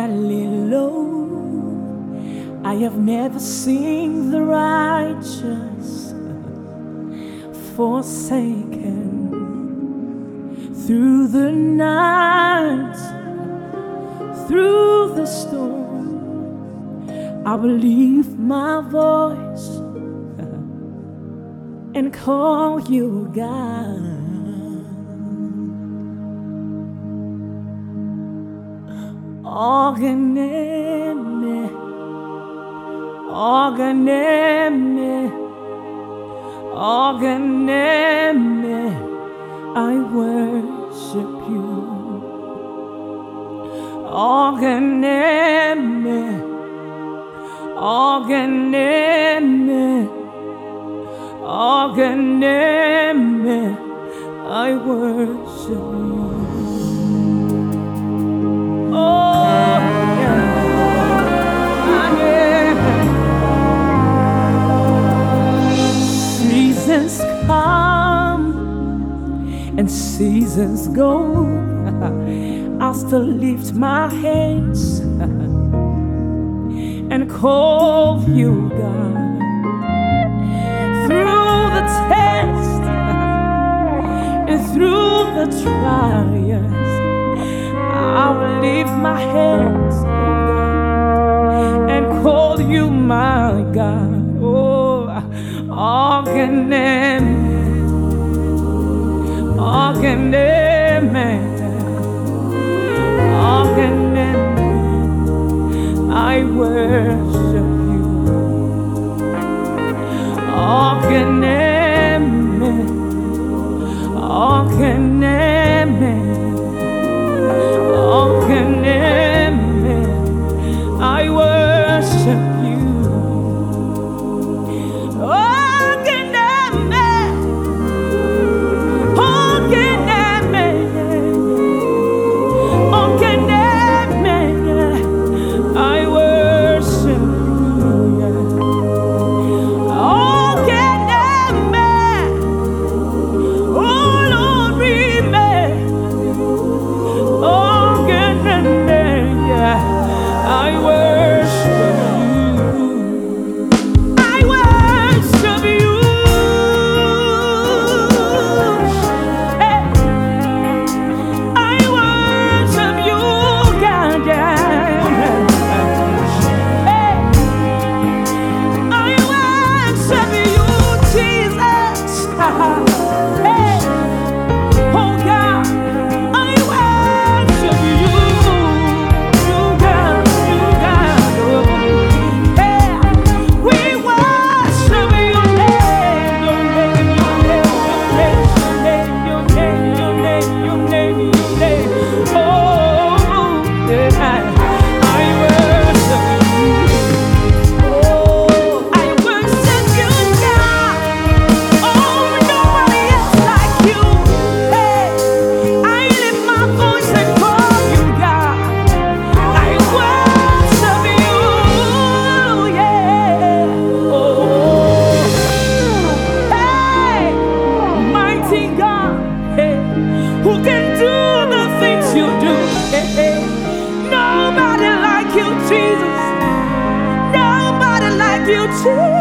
valley low. I have never seen the righteous forsaken. Through the night, through the storm, I will lift my voice and call you God. Organeme, organeme, organeme, I worship you. Organeme, organeme, organeme, I worship you. Seasons come and seasons go. I'll still lift my hands and call you God. Through the test and through the trials, I will lift my hands, oh God, and call you my God. Oh, organeme, organeme, organeme, I worship you. Organeme, organeme, organeme, I worship you. Organeme, organeme, organeme, I worship you. Organeme, oh Lord, I worship you. I worship you. Hey. I worship you, God. Hey. I worship you, Jesus. Hey. Oh God, I worship you. Who can do the things you do? Hey, hey. Nobody like you, Jesus. Nobody like you, Jesus.